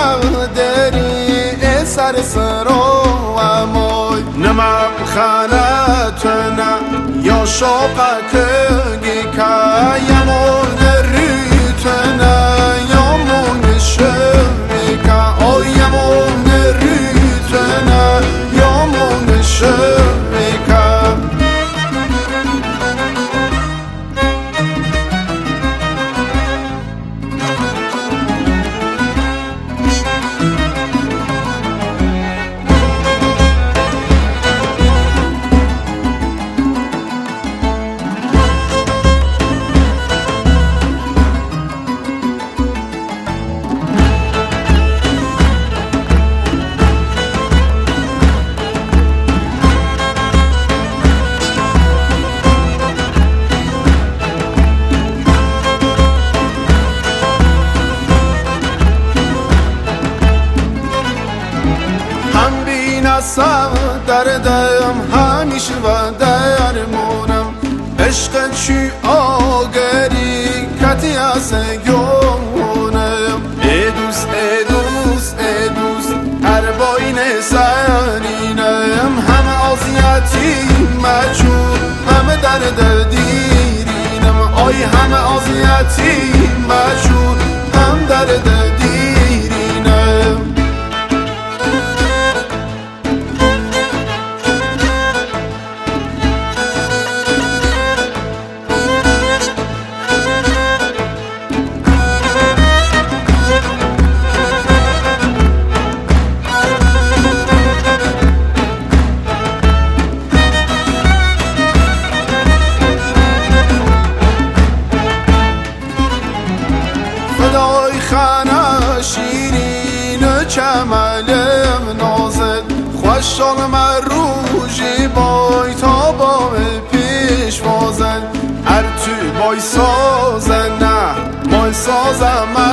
دری سر سرو امای نمم خانتنا یا شوقك گیکا یمون ریتنا یمون شویکا او یمون ریتنا یمون شویکا هستم دردم همیشه و درمونم عشق چی آگری کتی از گمونم ادوس ادوس ادوس هر باین سرینم همه آزیتی مجور همه درد دیرینم آی همه آزیتی مجور هم درد دیرینم فدای خانه شیرین چملم نازد خوشحال من روژی بای تا با پیش وازد هر تو بای سازن نه مای سازم